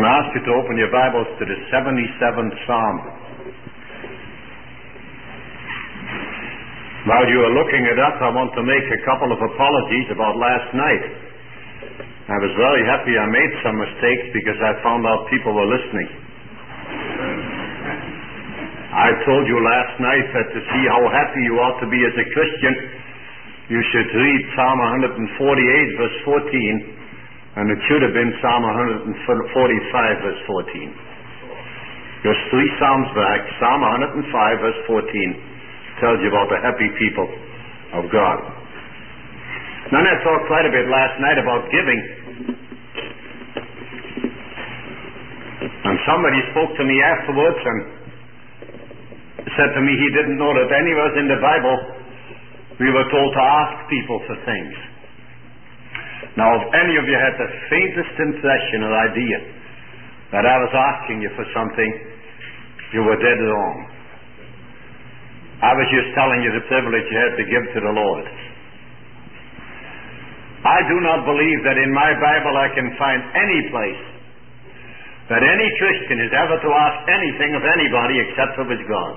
going to ask you to open your Bibles to the 77th Psalm. While you are looking it up, I want to make a couple of apologies about last night. I was very happy I made some mistakes because I found out people were listening. I told you last night that to see how happy you ought to be as a Christian, you should read Psalm 148 verse 14, and it should have been Psalm 145 verse 14. Just 3 Psalms back, Psalm 105 verse 14 tells you about the happy people of God. Then I talked quite a bit last night about giving. And somebody spoke to me afterwards and said to me he didn't know that anywhere in the Bible we were told to ask people for things. Now, if any of you had the faintest impression or idea that I was asking you for something, you were dead wrong. I was just telling you the privilege you had to give to the Lord. I do not believe that in my Bible I can find any place that any Christian is ever to ask anything of anybody except of his God.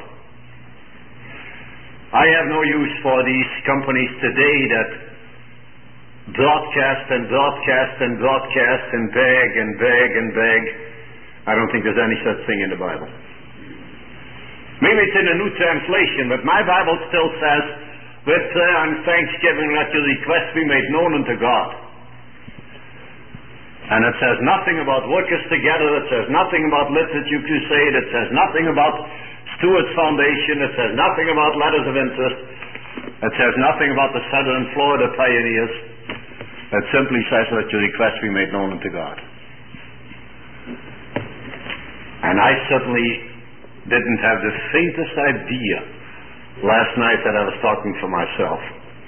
I have no use for these companies today that broadcast and broadcast and broadcast and beg and beg and beg. I don't think there's any such thing in the Bible. Maybe it's in a new translation, but my Bible still says, with prayer and thanksgiving let your requests be made known unto God. And it says nothing about workers together, it says nothing about Literature Crusade, it says nothing about Stewart's Foundation, it says nothing about Letters of Interest, it says nothing about the Southern Florida Pioneers. It simply says let your requests be made known unto God. And I certainly didn't have the faintest idea last night that I was talking for myself.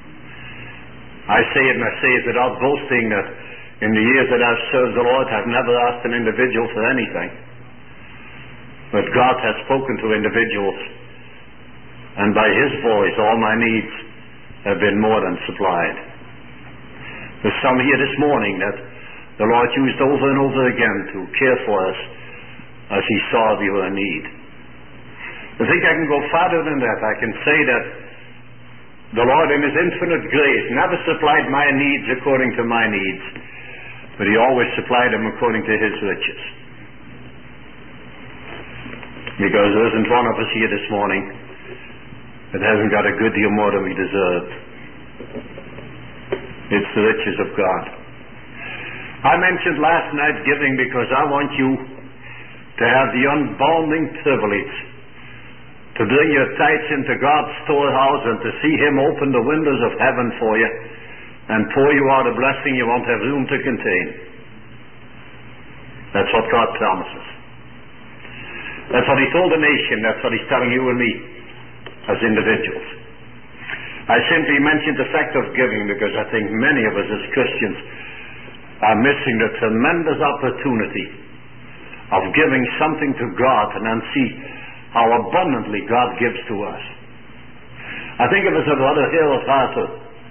I say it and I say it without boasting that in the years that I've served the Lord I've never asked an individual for anything. But God has spoken to individuals, and by His voice all my needs have been more than supplied. There's some here this morning that the Lord used over and over again to care for us as He saw we were in need. I think I can go farther than that. I can say that the Lord in His infinite grace never supplied my needs according to my needs, but He always supplied them according to His riches. Because there isn't one of us here this morning that hasn't got a good deal more than we deserve. It's the riches of God. I mentioned last night giving because I want you to have the unbounding privilege to bring your tithes into God's storehouse and to see Him open the windows of heaven for you and pour you out a blessing you won't have room to contain. That's what God promises. That's what He told the nation. That's what He's telling you and me as individuals. I simply mentioned the fact of giving because I think many of us as Christians are missing the tremendous opportunity of giving something to God and then see how abundantly God gives to us. I think it was Brother Harold Harper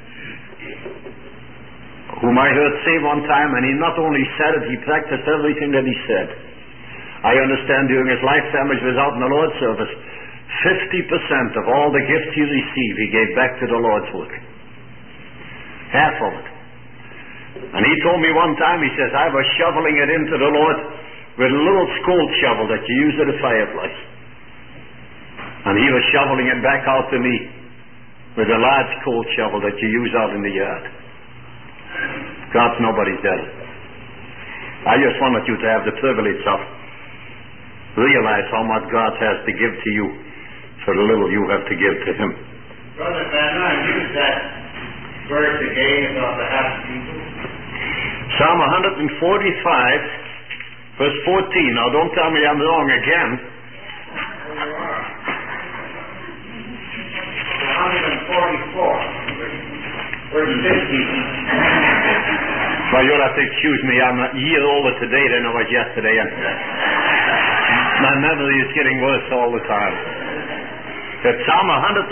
whom I heard say one time, and he not only said it, he practiced everything that he said. I understand during his lifetime as he was out in the Lord's service, 50% of all the gifts he received he gave back to the Lord's work. Half of it. And he told me one time, he says, I was shoveling it into the Lord with a little scold shovel that you use at a fireplace. And He was shoveling it back out to me with a large cold shovel that you use out in the yard. God's nobody's debtor. I just wanted you to have the privilege of realize how much God has to give to you for the little you have to give to Him. Brother Banner, I used that verse again about the happy people. Psalm 145, verse 14. Now don't tell me I'm wrong again. Oh, you are. 144, verse 15. Well, you'll have to excuse me. I'm a year older today than I was yesterday, and my memory is getting worse all the time. But Psalm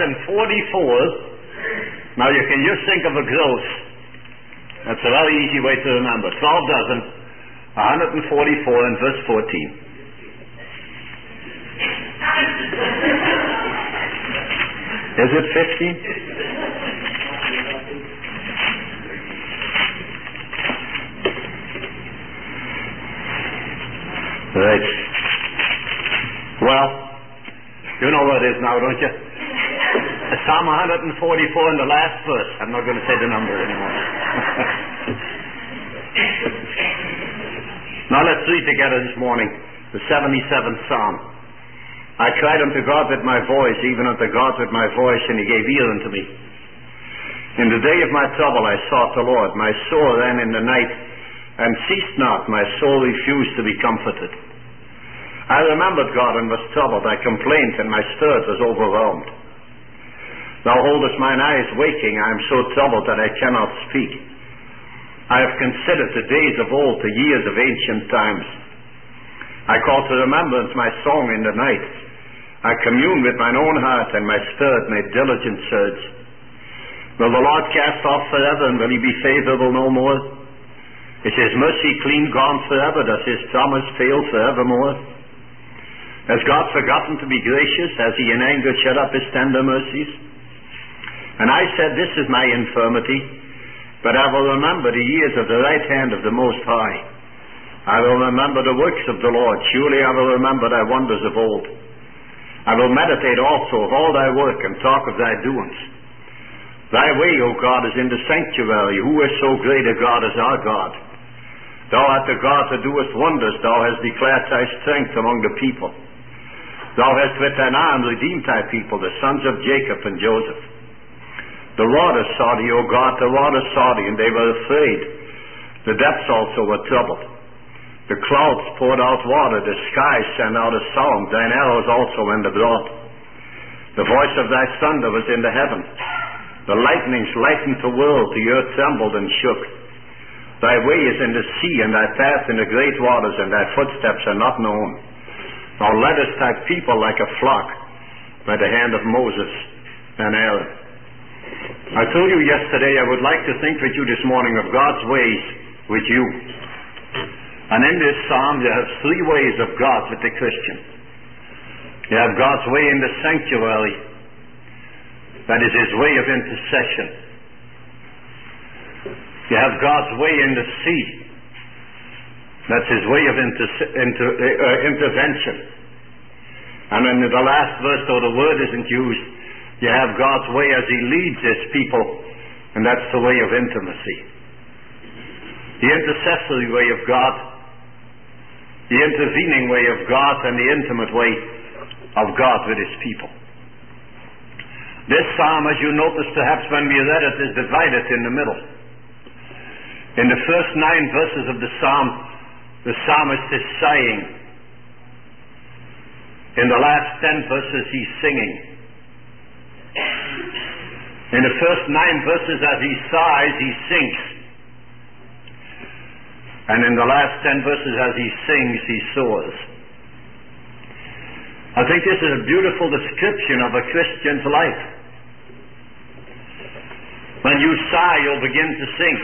144, now you can just think of a gross. That's a very easy way to remember. 12 dozen. 144 and verse 14. Is it 15? Right. Well, you know what it is now, don't you? Psalm 144 in the last verse. I'm not going to say the number anymore. Now let's read together this morning the 77th Psalm. I cried unto God with my voice, even unto God with my voice, and he gave ear unto me. In the day of my trouble I sought the Lord. My soul ran in the night, and ceased not. My soul refused to be comforted. I remembered God and was troubled. I complained, and my spirit was overwhelmed. Thou holdest mine eyes waking. I am so troubled that I cannot speak. I have considered the days of old, the years of ancient times. I call to remembrance my song in the night. I commune with mine own heart, and my spirit made diligent search. Will the Lord cast off forever, and will he be favorable no more? Is his mercy clean gone forever? Does his promise fail forevermore? Has God forgotten to be gracious? Has he in anger shut up his tender mercies? And I said, this is my infirmity, but I will remember the years of the right hand of the Most High. I will remember the works of the Lord. Surely I will remember thy wonders of old. I will meditate also of all thy work, and talk of thy doings. Thy way, O God, is in the sanctuary. Who is so great a God as our God? Thou art the God that doest wonders. Thou hast declared thy strength among the people. Thou hast with thine arm redeemed thy people, the sons of Jacob and Joseph. The waters saw thee, O God, the waters saw thee, and they were afraid. The depths also were troubled. The clouds poured out water, the skies sent out a sound, thine arrows also went abroad. The voice of thy thunder was in the heaven. The lightnings lightened the world, the earth trembled and shook. Thy way is in the sea, and thy path in the great waters, and thy footsteps are not known. Thou leddest thy people like a flock by the hand of Moses and Aaron. I told you yesterday I would like to think with you this morning of God's ways with you. And in this psalm you have three ways of God with the Christian. You have God's way in the sanctuary. That is his way of intercession. You have God's way in the sea. That's his way of intervention. And in the last verse, though the word isn't used, you have God's way as he leads his people, and that's the way of intimacy. The intercessory way of God, the intervening way of God, and the intimate way of God with his people. This psalm, as you notice perhaps when we read it, is divided in the middle. In the first 9 verses of the psalm, the psalmist is sighing. In the last 10 verses, he's singing. In the first 9 verses, as he sighs, he sings. And in the last 10 verses, as he sings, he soars. I think this is a beautiful description of a Christian's life. When you sigh, you'll begin to sing.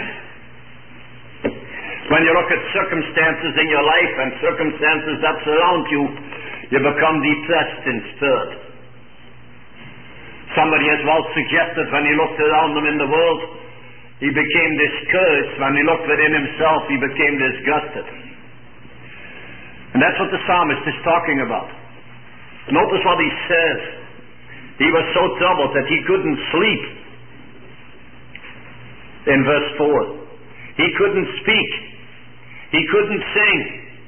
When you look at circumstances in your life and circumstances that surround you, you become depressed in spirit. Somebody has well suggested when he looked around him in the world, he became discouraged. When he looked within himself, he became disgusted. And that's what the psalmist is talking about. Notice what he says. He was so troubled that he couldn't sleep. In verse 4. He couldn't speak. He couldn't sing.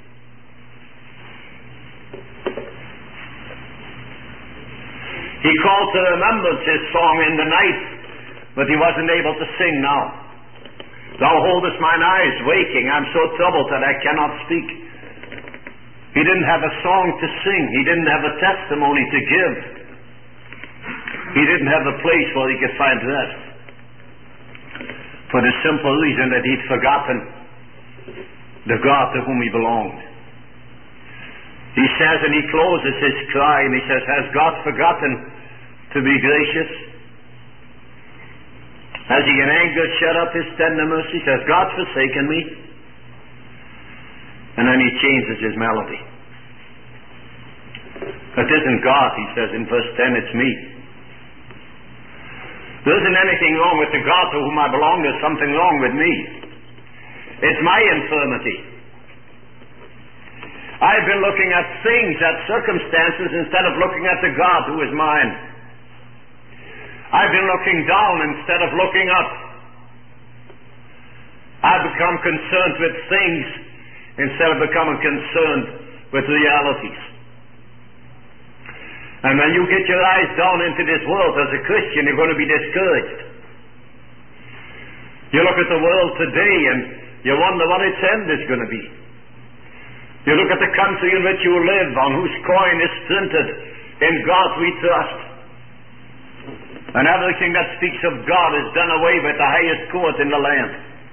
He called to remembrance his song in the night, but he wasn't able to sing now. Thou holdest mine eyes waking. I'm so troubled that I cannot speak. He didn't have a song to sing. He didn't have a testimony to give. He didn't have a place where he could find rest. For the simple reason that he'd forgotten the God to whom he belonged. He says, and he closes his cry, and he says, has God forgotten to be gracious? Has he in anger shut up his tender mercies? Has God forsaken me? And then he changes his melody. It isn't God, he says in verse 10, it's me. There isn't anything wrong with the God to whom I belong, there's something wrong with me. It's my infirmity. I've been looking at things, at circumstances, instead of looking at the God who is mine. I've been looking down instead of looking up. I've become concerned with things instead of becoming concerned with realities. And when you get your eyes down into this world as a Christian, you're going to be discouraged. You look at the world today and you wonder what its end is going to be. You look at the country in which you live, on whose coin is printed, "In God we trust." And everything that speaks of God is done away with, the highest court in the land.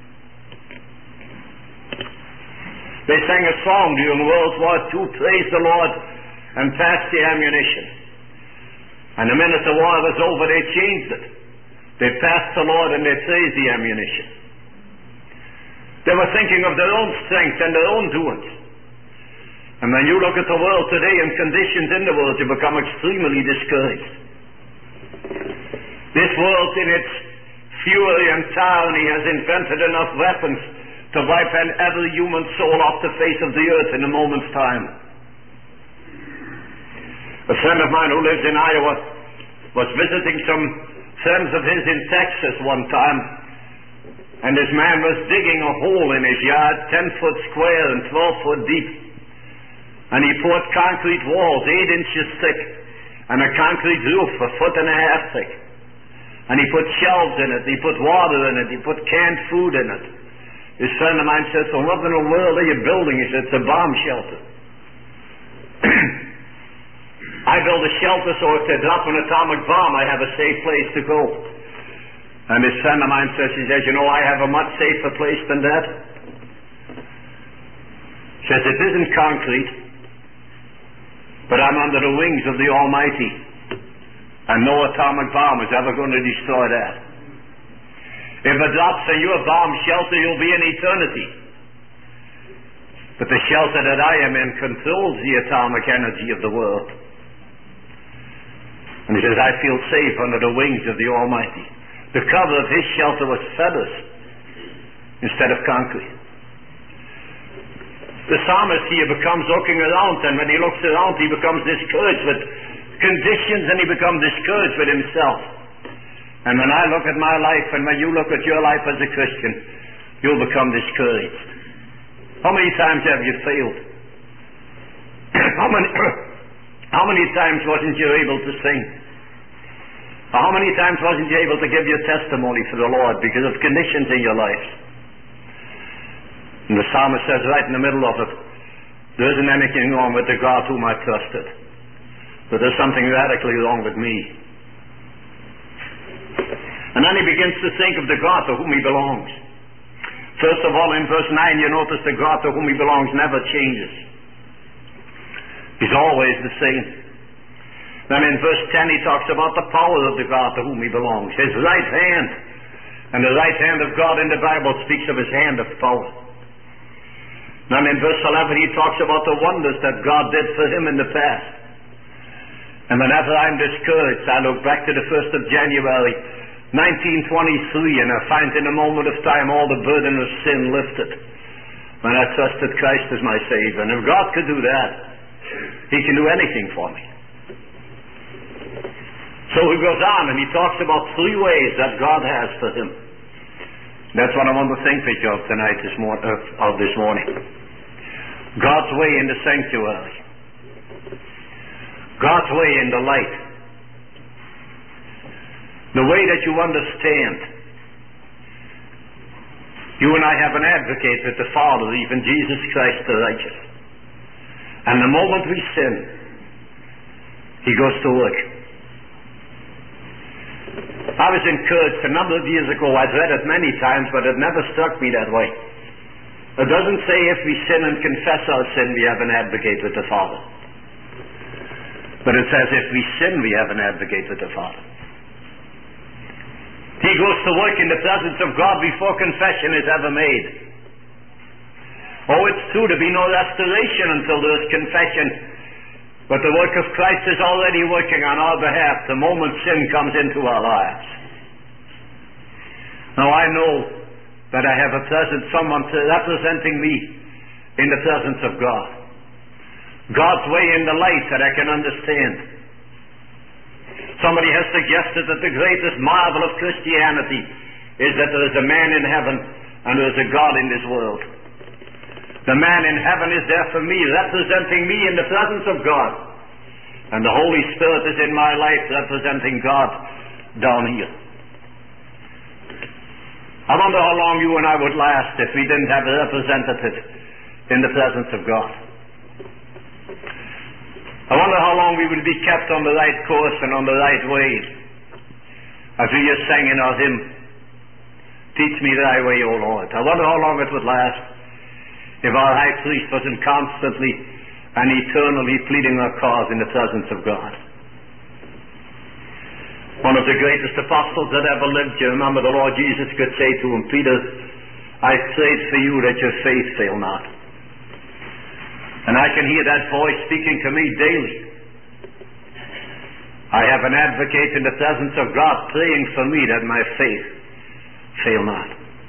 They sang a song during World War II, "Praise the Lord and pass the ammunition." And the minute the war was over, they changed it. They passed the Lord and they praised the ammunition. They were thinking of their own strength and their own doings. And when you look at the world today and conditions in the world, you become extremely discouraged. This world in its fury and tyranny has invented enough weapons to wipe every human soul off the face of the earth in a moment's time. A friend of mine who lives in Iowa was visiting some friends of his in Texas one time, and this man was digging a hole in his yard, 10 foot square and 12 foot deep. And he poured concrete walls 8 inches thick and a concrete roof 1.5 feet thick. And he put shelves in it, he put water in it, he put canned food in it. This friend of mine said, "So what in the world are you building?" He said, "It's a bomb shelter." I build a shelter so if they drop an atomic bomb, I have a safe place to go. And this friend of mine says, "You know, I have a much safer place than that." Says, "It isn't concrete, but I'm under the wings of the Almighty, and no atomic bomb is ever going to destroy that. If it drops in your bomb shelter, you'll be in eternity. But the shelter that I am in controls the atomic energy of the world." And he says, "I feel safe under the wings of the Almighty." The cover of his shelter was feathers instead of concrete. The psalmist here becomes looking around, and when he looks around, he becomes discouraged with conditions and he becomes discouraged with himself. And when I look at my life, and when you look at your life as a Christian, you'll become discouraged. How many times have you failed? How many times wasn't you able to sing? How many times wasn't you able to give your testimony for the Lord because of conditions in your life? And the psalmist says right in the middle of it, there isn't anything wrong with the God whom I trusted, but there's something radically wrong with me. And then he begins to think of the God to whom he belongs. First of all, in verse 9, you notice the God to whom he belongs never changes. He's always the same. Then in verse 10 he talks about the power of the God to whom he belongs, his right hand. And the right hand of God in the Bible speaks of his hand of power. Then in verse 11 he talks about the wonders that God did for him in the past. And whenever I'm discouraged, I look back to the 1st of January 1923, and I find in a moment of time all the burden of sin lifted when I trusted Christ as my Savior. And if God could do that, he can do anything for me. So he goes on and he talks about 3 ways that God has for him. That's what I want to think with you of tonight, this morning. God's way in the sanctuary. God's way in the light. The way that you understand. You and I have an advocate with the Father, even Jesus Christ the righteous. And the moment we sin, he goes to work. I was encouraged a number of years ago. I'd read it many times, but it never struck me that way. It doesn't say if we sin and confess our sin, we have an advocate with the Father. But it says if we sin, we have an advocate with the Father. He goes to work in the presence of God before confession is ever made. Oh, it's true, to be no restoration until there is confession. But the work of Christ is already working on our behalf the moment sin comes into our lives. Now I know that I have a present someone representing me in the presence of God. God's way in the light that I can understand. Somebody has suggested that the greatest marvel of Christianity is that there is a man in heaven and there is a God in this world. The man in heaven is there for me, representing me in the presence of God. And the Holy Spirit is in my life representing God down here. I wonder how long you and I would last if we didn't have a representative in the presence of God. I wonder how long we would be kept on the right course and on the right way. As we just sang in our hymn, "Teach me thy way, O Lord." I wonder how long it would last if our high priest wasn't constantly and eternally pleading our cause in the presence of God. One of the greatest apostles that ever lived, you remember the Lord Jesus could say to him, "Peter, I prayed for you that your faith fail not." And I can hear that voice speaking to me daily. I have an advocate in the presence of God praying for me that my faith fail not.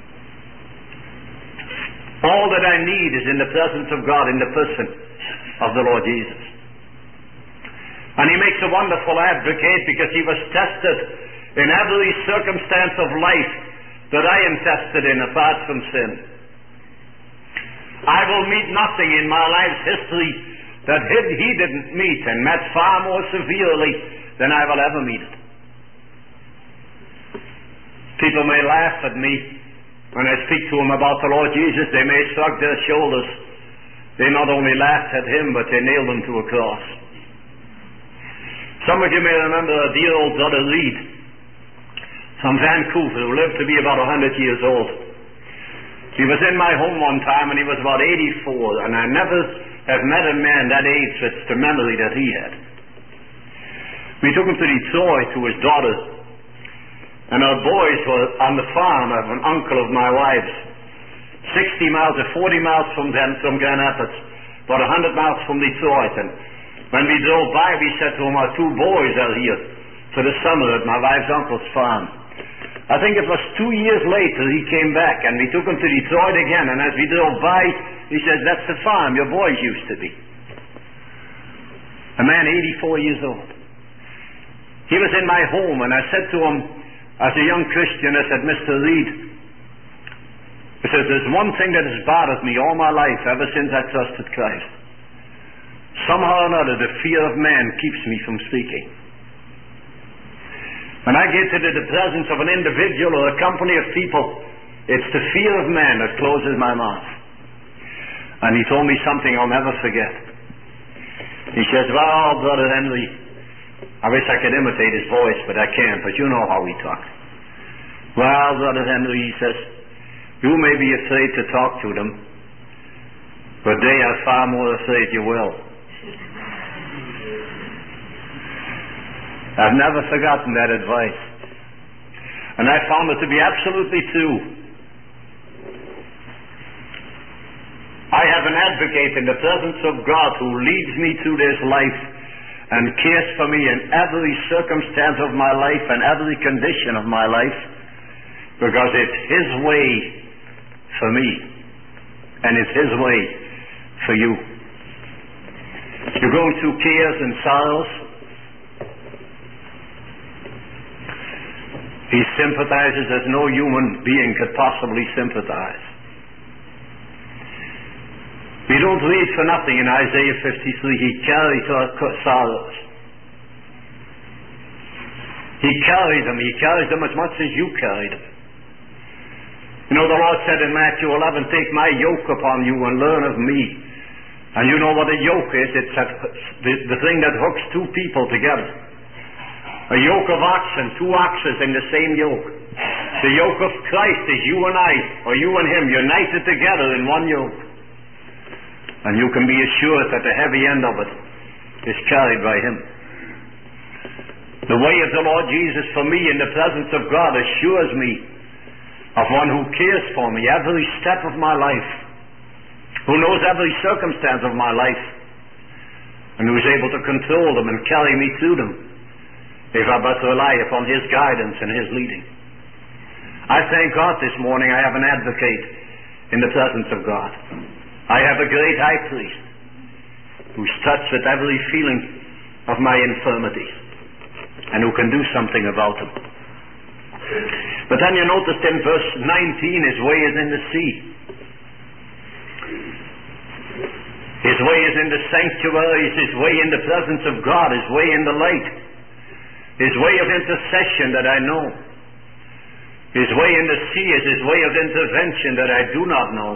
All that I need is in the presence of God in the person of the Lord Jesus. And he makes a wonderful advocate because he was tested in every circumstance of life that I am tested in apart from sin. I will meet nothing in my life's history that he didn't meet and met far more severely than I will ever meet it. People may laugh at me when I speak to them about the Lord Jesus. They may shrug their shoulders. They not only laughed at him, but they nailed him to a cross. Some of you may remember a dear old brother Reed from Vancouver who lived to be about 100 years old. He was in my home one time and he was about 84, and I never have met a man that age with the memory that he had. We took him to Detroit to his daughter, and our boys were on the farm of an uncle of my wife's, 60 miles or 40 miles from Grand Rapids, about 100 miles from Detroit. And when we drove by, we said to him, "Our two boys are here for the summer at my wife's uncle's farm." I think it was 2 years later he came back, and we took him to Detroit again, and as we drove by, he says, "That's the farm your boys used to be." A man 84 years old. He was in my home, and I said to him, as a young Christian, I said, "Mr. Reed," I said, "there's one thing that has bothered me all my life ever since I trusted Christ. Somehow or another, the fear of man keeps me from speaking. When I get into the presence of an individual or a company of people, it's the fear of man that closes my mouth." And he told me something I'll never forget. He says, "Well, Brother Henry," I wish I could imitate his voice, but I can't, but you know how he talks. "Well, Brother Henry," he says, "you may be afraid to talk to them, but they are far more afraid you will." I've never forgotten that advice. And I found it to be absolutely true. I have an advocate in the presence of God who leads me through this life and cares for me in every circumstance of my life and every condition of my life, because it's his way for me and it's his way for you. You're going through cares and sorrows. He sympathizes as no human being could possibly sympathize. We don't read for nothing in Isaiah 53, he carries our sorrows. He carries them as much as you carried them. You know, the Lord said in Matthew 11, "Take my yoke upon you and learn of me." And you know what a yoke is? It's the thing that hooks two people together. A yoke of oxen, two oxen in the same yoke. The yoke of Christ is you and I, or you and him, united together in one yoke. And you can be assured that the heavy end of it is carried by him. The way of the Lord Jesus for me in the presence of God assures me of one who cares for me every step of my life. who knows every circumstance of my life, and who is able to control them and carry me through them, if I but rely upon His guidance and His leading. I thank God this morning I have an advocate in the presence of God. I have a great high priest who's touched with every feeling of my infirmities and who can do something about them. But then you noticed in verse 19, His way is in the sea. His way is in the sanctuaries, His way in the presence of God, His way in the light, His way of intercession that I know. His way in the sea is His way of intervention that I do not know.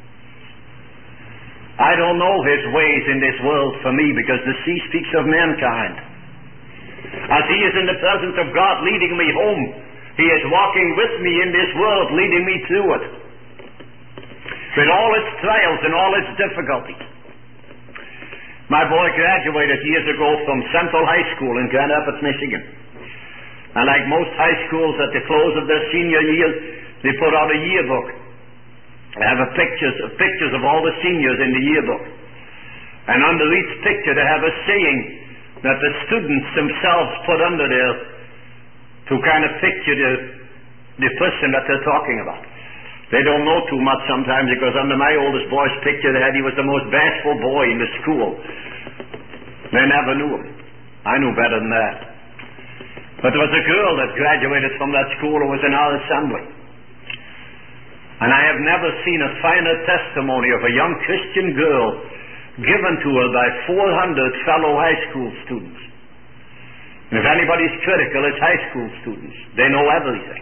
I don't know His ways in this world for me, because the sea speaks of mankind. As He is in the presence of God leading me home, He is walking with me in this world, leading me through it, with all its trials and all its difficulties. My boy graduated years ago from Central High School in Grand Rapids, Michigan. And like most high schools, at the close of their senior year, they put out a yearbook. They have pictures of all the seniors in the yearbook. And under each picture they have a saying that the students themselves put under there to kind of picture the person that they're talking about. They don't know too much sometimes, because under my oldest boy's picture they had he was the most bashful boy in the school. They never knew him. I knew better than that. But there was a girl that graduated from that school who was in our assembly. And I have never seen a finer testimony of a young Christian girl given to her by 400 fellow high school students. And if anybody's critical, it's high school students. They know everything.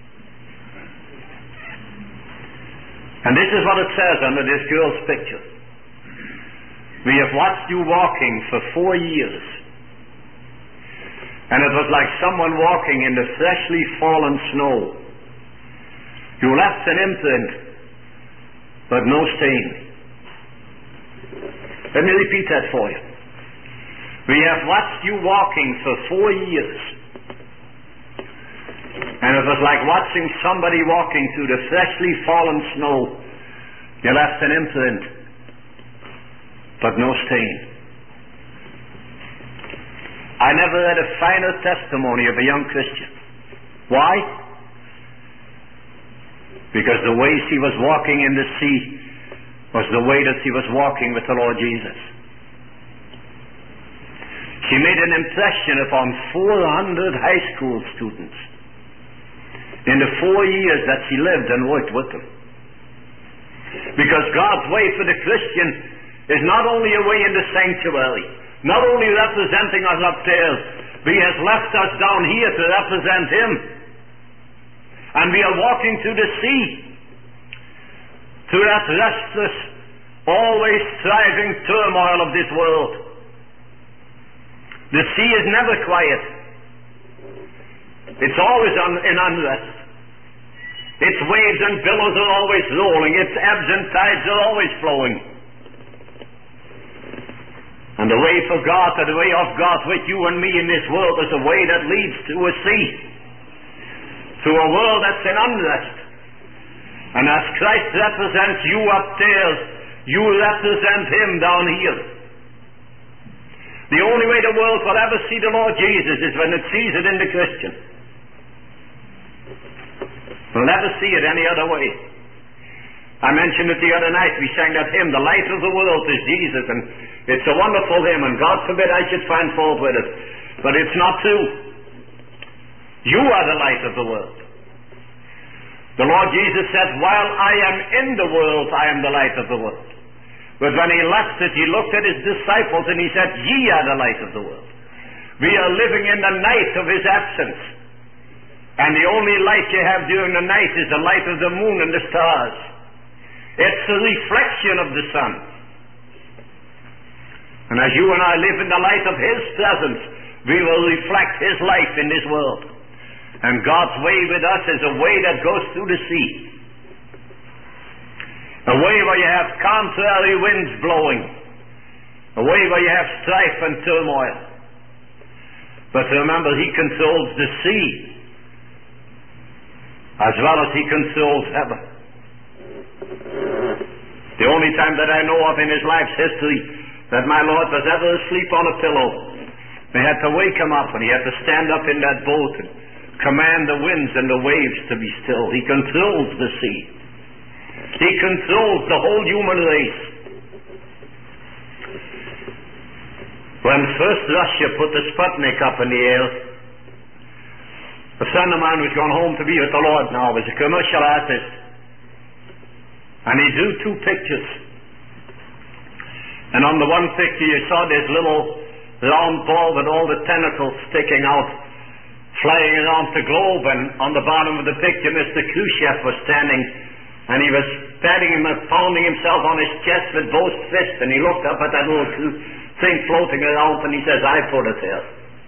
And this is what it says under this girl's picture. We have watched you walking for 4 years. And it was like someone walking in the freshly fallen snow. You left an imprint, but no stain. Let me repeat that for you. We have watched you walking for 4 years. And it was like watching somebody walking through the freshly fallen snow. You left an imprint, but no stain. I never had a finer testimony of a young Christian. Why? Because the way she was walking in the sea was the way that she was walking with the Lord Jesus. She made an impression upon 400 high school students in the 4 years that she lived and worked with them. Because God's way for the Christian is not only a way in the sanctuary, not only representing us up there, but He has left us down here to represent Him. And we are walking through the sea, through that restless, always striving turmoil of this world. The sea is never quiet. It's always in unrest. Its waves and billows are always rolling. Its ebbs and tides are always flowing. And the way for God, the way of God with you and me in this world, is a way that leads to a sea, to a world that's in unrest. And as Christ represents you up there, you represent Him down here. The only way the world will ever see the Lord Jesus is when it sees it in the Christian. We'll never see it any other way. I mentioned it the other night. We sang that hymn, "The Light of the World is Jesus," and it's a wonderful hymn, and God forbid I should find fault with it. But it's not true. You are the light of the world. The Lord Jesus said, "While I am in the world, I am the light of the world." But when He left it, He looked at His disciples and He said, "Ye are the light of the world." We are living in the night of His absence. And the only light you have during the night is the light of the moon and the stars. It's a reflection of the sun. And as you and I live in the light of His presence, we will reflect His life in this world. And God's way with us is a way that goes through the sea. A way where you have contrary winds blowing. A way where you have strife and turmoil. But remember, He controls the sea as well as He controls heaven. The only time that I know of in his life's history that my Lord was ever asleep on a pillow. They had to wake him up, and he had to stand up in that boat and command the winds and the waves to be still. He controls the sea. He controls the whole human race. When first Russia put the Sputnik up in the air, a friend of mine was gone home to be with the Lord now, was a commercial artist, and he drew two pictures. And on the one picture you saw this little round ball with all the tentacles sticking out, flying around the globe, and on the bottom of the picture Mr. Khrushchev was standing, and he was patting him and pounding himself on his chest with both fists, and he looked up at that little thing floating around, and he says, I put it there.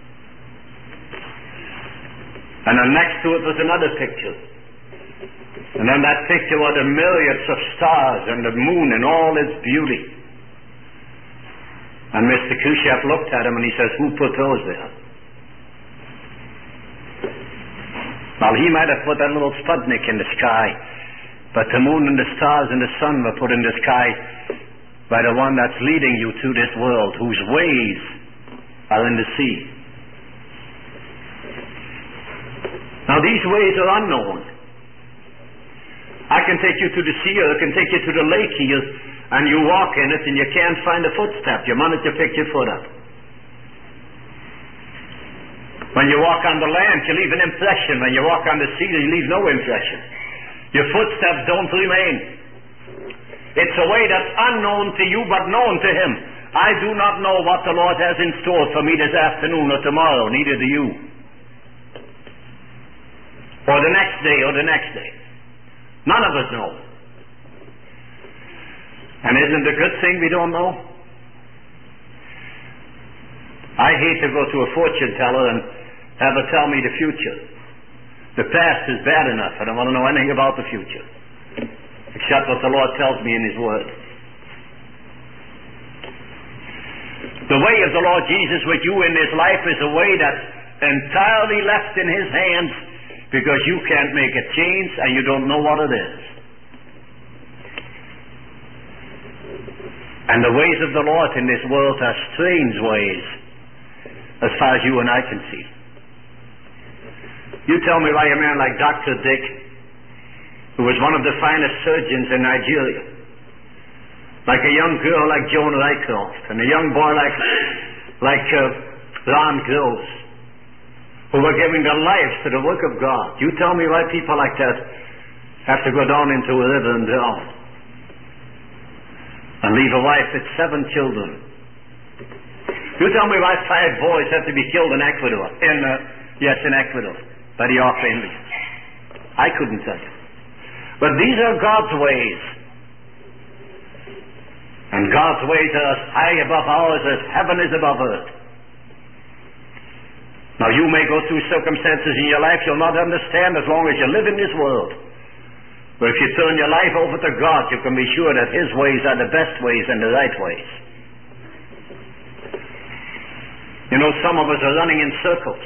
And then next to it was another picture. And on that picture were the myriads of stars and the moon in all its beauty. And Mr. Khrushchev looked at him and he says, who put those there? Well, he might have put that little Sputnik in the sky, but the moon and the stars and the sun were put in the sky by the one that's leading you to this world, whose ways are in the sea. Now these ways are unknown. I can take you to the sea, or I can take you to the lake here, and you walk in it and you can't find a footstep. You manage to pick your foot up. When you walk on the land, you leave an impression. When you walk on the sea, you leave no impression. Your footsteps don't remain. It's a way that's unknown to you but known to him. I do not know what the Lord has in store for me this afternoon or tomorrow, neither do you. Or the next day or the next day. None of us know. And isn't it a good thing we don't know? I hate to go to a fortune teller and have her tell me the future. The past is bad enough. I don't want to know anything about the future, except what the Lord tells me in his word. The way of the Lord Jesus with you in this life is a way that's entirely left in his hands, because you can't make a change and you don't know what it is. And the ways of the Lord in this world are strange ways, as far as you and I can see. You tell me why a man like Dr. Dick, who was one of the finest surgeons in Nigeria, like a young girl like Joan Rycroft, and a young boy like Ron Groves, who were giving their lives to the work of God. You tell me why people like that have to go down into a river and drown, and leave a wife with 7 children. You tell me why 5 boys have to be killed in Ecuador, in Ecuador, by the Auca Indians. I couldn't tell you. But these are God's ways. And God's ways are as high above ours as heaven is above earth. Now you may go through circumstances in your life you'll not understand as long as you live in this world. But if you turn your life over to God, you can be sure that his ways are the best ways and the right ways. You know, some of us are running in circles.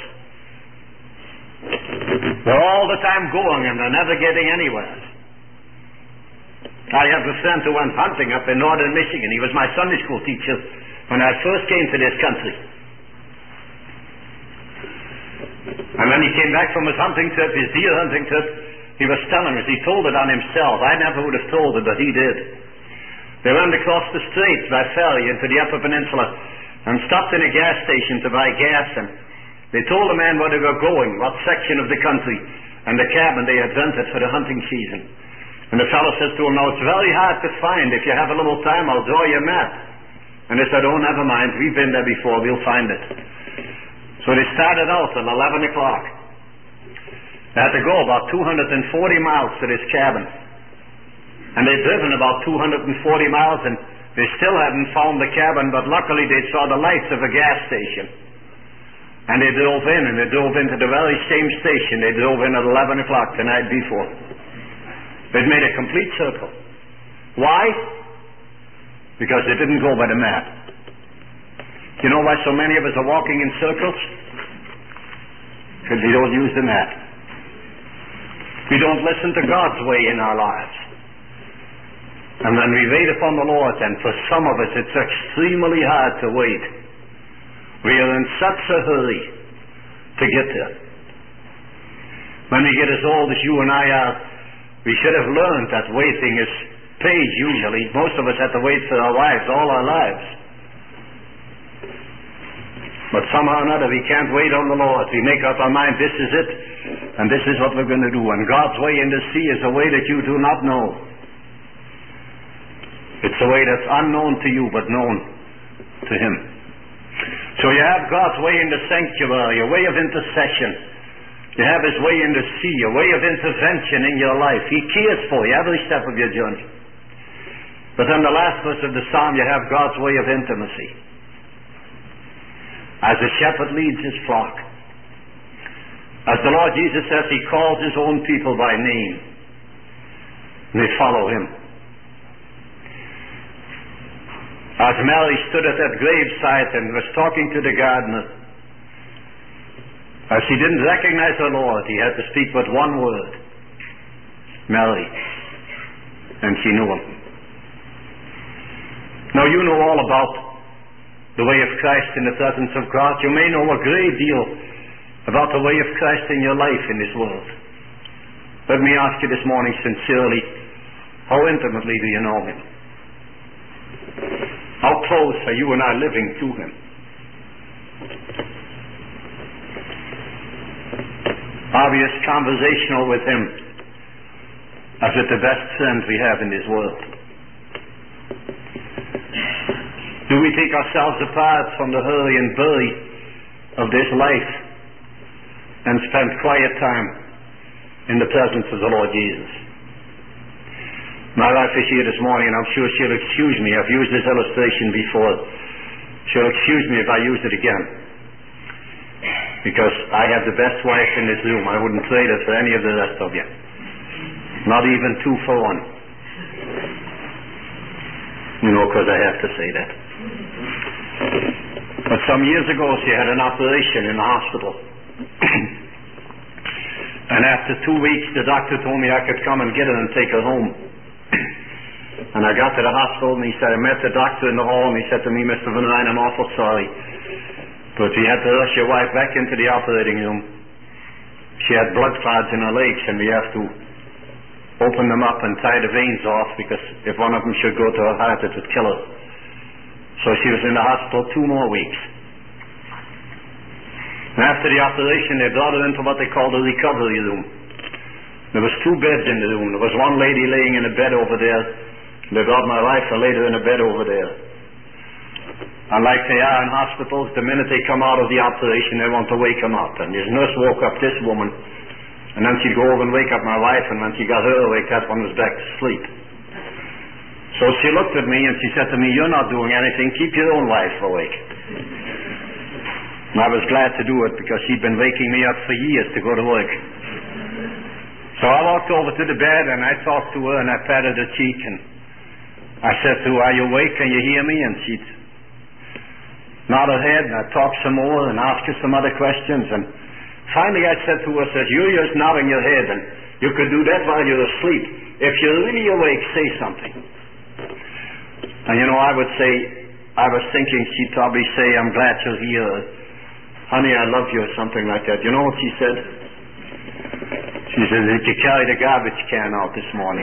They're all the time going and they're never getting anywhere. I have a friend who went hunting up in northern Michigan. He was my Sunday school teacher when I first came to this country. And when he came back from his hunting trip, his deer hunting trip, he was telling us, he told it on himself. I never would have told it, but he did. They went across the straits by ferry into the Upper Peninsula and stopped in a gas station to buy gas, and they told the man where they were going, what section of the country, and the cabin they had rented for the hunting season. And the fellow says to him, now it's very hard to find. If you have a little time, I'll draw you a map. And they said, oh, never mind, we've been there before, we'll find it. So they started out at 11 o'clock. They had to go about 240 miles to this cabin. And they'd driven about 240 miles and they still hadn't found the cabin, but luckily they saw the lights of a gas station. And they drove in, and they drove into the very same station they drove in at 11 o'clock the night before. They'd made a complete circle. Why? Because they didn't go by the map. You know why so many of us are walking in circles? Because we don't use the map. We don't listen to God's way in our lives. And when we wait upon the Lord, and for some of us it's extremely hard to wait. We are in such a hurry to get there. When we get as old as you and I are, we should have learned that waiting is paid usually. Most of us have to wait for our wives all our lives. But somehow or another we can't wait on the Lord. We make up our mind, this is it, and this is what we're going to do. And God's way in the sea is a way that you do not know. It's a way that's unknown to you, but known to Him. So you have God's way in the sanctuary, a way of intercession. You have His way in the sea, a way of intervention in your life. He cares for you every step of your journey. But in the last verse of the psalm, you have God's way of intimacy. As a shepherd leads his flock. As the Lord Jesus says, He calls His own people by name. And they follow Him. As Mary stood at that gravesite and was talking to the gardener, as she didn't recognize her Lord, He had to speak but one word. Mary. And she knew Him. Now you know all about the way of Christ in the presence of God. You may know a great deal about the way of Christ in your life in this world. Let me ask you this morning sincerely, how intimately do you know Him? How close are you and I living to Him? Are we as conversational with Him as with the best friend we have in this world? Do we take ourselves apart from the hurry and bury of this life and spend quiet time in the presence of the Lord Jesus? My wife is here this morning, and I'm sure she'll excuse me. I've used this illustration before. She'll excuse me if I use it again, because I have the best wife in this room. I wouldn't trade her for any of the rest of you. Not even 2 for 1. You know, because I have to say that. But some years ago she had an operation in the hospital. And after 2 weeks the doctor told me I could come and get her and take her home. And I got to the hospital, and he said, I met the doctor in the hall, and he said to me, Mr. Van Ryn, I'm awful sorry, but we had to rush your wife back into the operating room. She had blood clots in her legs, and we have to open them up and tie the veins off, because if one of them should go to her heart, it would kill her. So she was in the hospital 2 more weeks. And after the operation, they brought her into what they call the recovery room. There was 2 beds in the room. There was one lady laying in a bed over there. They brought my wife and laid her in a bed over there. And like they are in hospitals, the minute they come out of the operation, they want to wake them up. And this nurse woke up this woman, and then she'd go over and wake up my wife, and when she got her awake, that one was back to sleep. So she looked at me and she said to me, you're not doing anything, keep your own wife awake. And I was glad to do it, because she'd been waking me up for years to go to work. So I walked over to the bed and I talked to her and I patted her cheek and I said to her, are you awake? Can you hear me? And she'd nod her head, and I talked some more and asked her some other questions. And finally I said to her, you're just nodding your head, and you could do that while you're asleep. If you're really awake, say something. And you know, I was thinking she'd probably say, I'm glad you're here. Honey, I love you, or something like that. You know what she said? She said, did you carry the garbage can out this morning?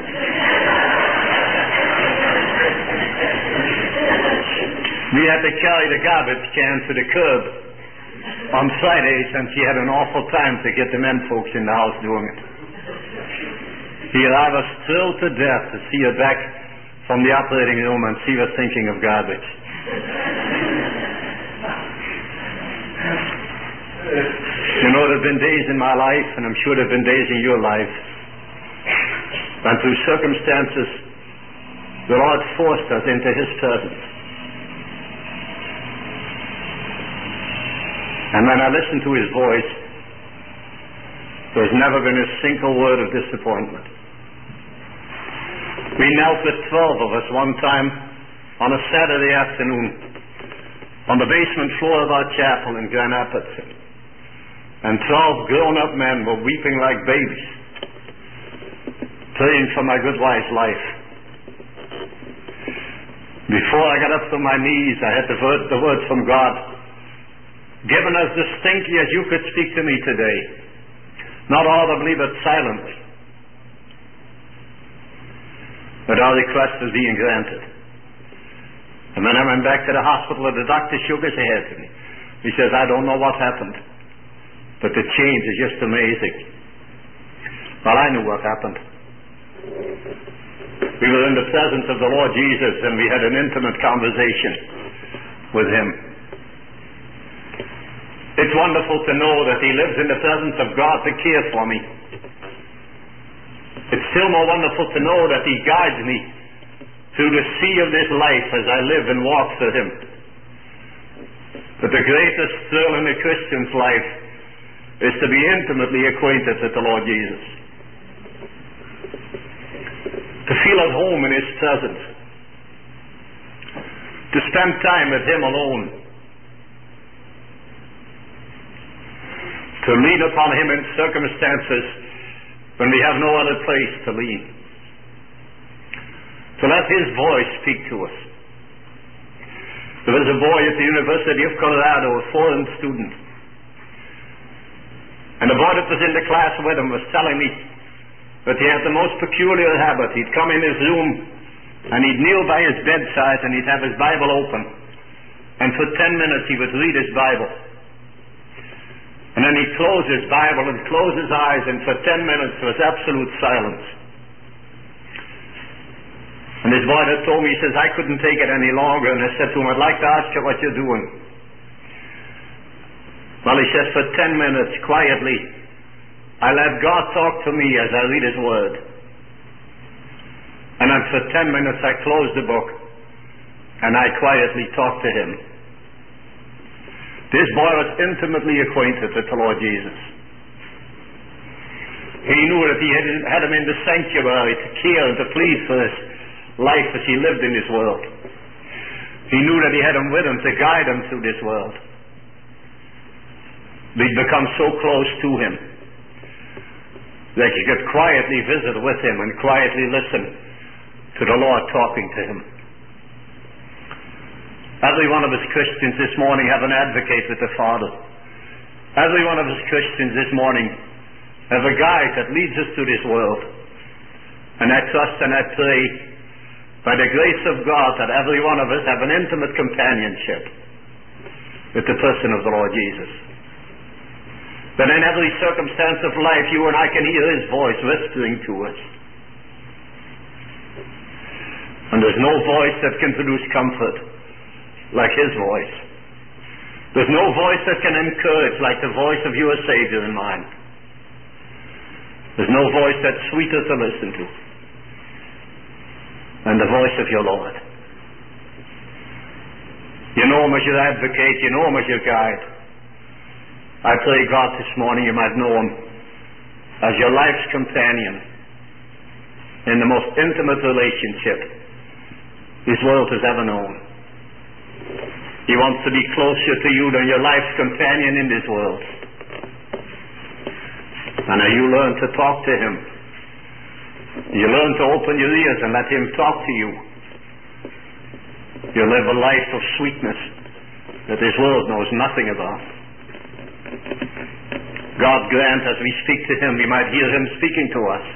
We had to carry the garbage can to the curb on Fridays, and she had an awful time to get the men folks in the house doing it. Here I was thrilled to death to see her back from the operating room and see her thinking of garbage. You know, there have been days in my life, and I'm sure there have been days in your life, when through circumstances the Lord forced us into His presence. And when I listened to His voice, there's never been a single word of disappointment. We knelt with 12 of us one time on a Saturday afternoon on the basement floor of our chapel in Grand Rapids. And 12 grown-up men were weeping like babies, praying for my good wife's life. Before I got up to my knees, I had the words from God, given as distinctly as you could speak to me today, not audibly but silently. But our request is being granted. And when I went back to the hospital, the doctor shook his head at me. He says, I don't know what happened, but the change is just amazing. Well, I knew what happened. We were in the presence of the Lord Jesus, and we had an intimate conversation with Him. It's wonderful to know that He lives in the presence of God to care for me. It's still more wonderful to know that He guides me through the sea of this life as I live and walk with Him. But the greatest thrill in a Christian's life is to be intimately acquainted with the Lord Jesus. To feel at home in His presence. To spend time with Him alone. To lean upon Him in circumstances when we have no other place to lean. To let His voice speak to us. There was a boy at the University of Colorado, a foreign student. And the boy that was in the class with him was telling me that he had the most peculiar habit. He'd come in his room and he'd kneel by his bedside and he'd have his Bible open. And for 10 minutes he would read his Bible. And then he'd close his Bible and close his eyes, and for 10 minutes there was absolute silence. And this boy that told me, he says, I couldn't take it any longer, and I said to him, I'd like to ask you what you're doing. Well, he says, for 10 minutes, quietly, I let God talk to me as I read His Word. And then for 10 minutes I closed the book, and I quietly talked to Him. This boy was intimately acquainted with the Lord Jesus. He knew that He had him in the sanctuary to care and to plead for his life as he lived in this world. He knew that He had him with him to guide him through this world. He'd become so close to Him that he could quietly visit with Him and quietly listen to the Lord talking to him. Every one of us Christians this morning have an advocate with the Father. Every one of us Christians this morning have a guide that leads us to this world. And I trust and I pray by the grace of God that every one of us have an intimate companionship with the person of the Lord Jesus. That in every circumstance of life you and I can hear His voice whispering to us. And there's no voice that can produce comfort like His voice. There's no voice that can encourage like the voice of your Savior and mine. There's no voice that's sweeter to listen to than the voice of your Lord. You know Him as your advocate, you know Him as your guide. I pray, God, this morning you might know Him as your life's companion in the most intimate relationship this world has ever known. He wants to be closer to you than your life's companion in this world. And as you learn to talk to Him, you learn to open your ears and let Him talk to you. You live a life of sweetness that this world knows nothing about. God grant as we speak to Him, we might hear Him speaking to us.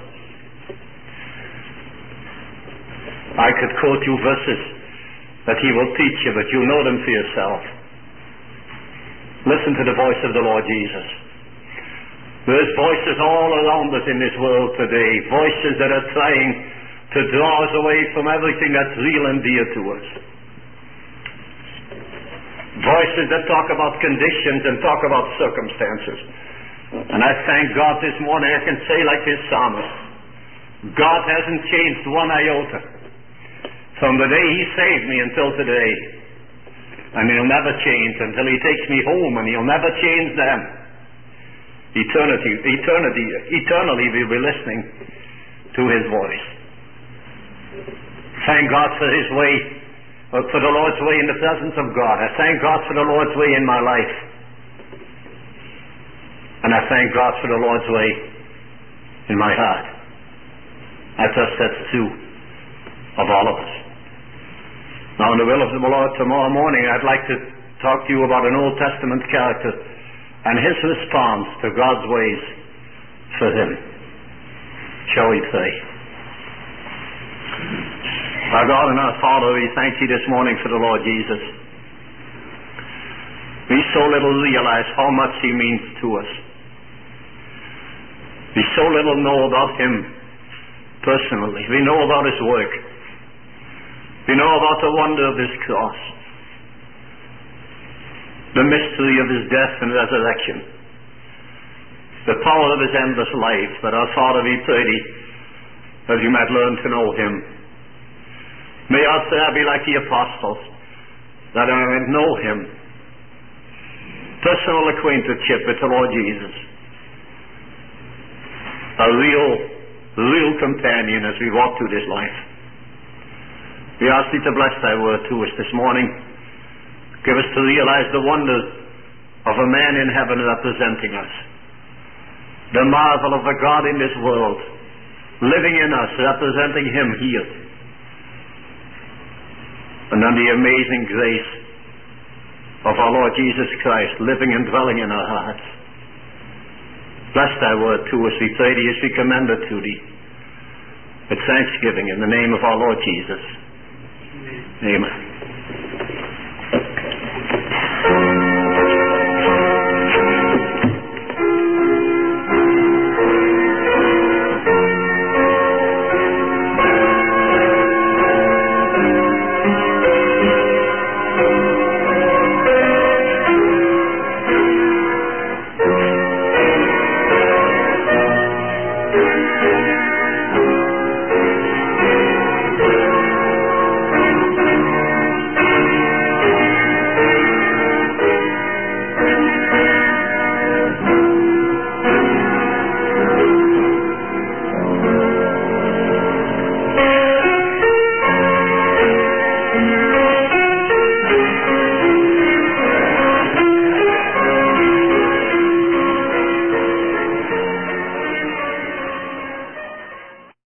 I could quote you verses that He will teach you, but you know them for yourself. Listen to the voice of the Lord Jesus. There's voices all around us in this world today, voices that are trying to draw us away from everything that's real and dear to us. Voices that talk about conditions and talk about circumstances. And I thank God this morning I can say like this psalmist, God hasn't changed one iota from the day He saved me until today. And He'll never change until He takes me home, and He'll never change them. Eternally we'll be listening to His voice. Thank God for His way, for the Lord's way in the presence of God. I thank God for the Lord's way in my life. And I thank God for the Lord's way in my heart. I trust that's true of all of us. Now, in the will of the Lord, tomorrow morning I'd like to talk to you about an Old Testament character and his response to God's ways for him. Shall we pray? Our God and our Father, we thank you this morning for the Lord Jesus. We so little realize how much he means to us. We so little know about him personally. We know about his work. We know about the wonder of his cross, the mystery of his death and resurrection, the power of his endless life. But our Father, we pray thee that you might learn to know him. May our prayer be like the apostles, that I might know him. Personal acquaintanceship with the Lord Jesus. A real companion as we walk through this life. We ask thee to bless thy word to us this morning. Give us to realize the wonder of a man in heaven representing us. The marvel of the God in this world, living in us, representing him here. And then the amazing grace of our Lord Jesus Christ, living and dwelling in our hearts. Bless thy word to us, we pray thee, as we commend it to thee. With thanksgiving in the name of our Lord Jesus. Amen.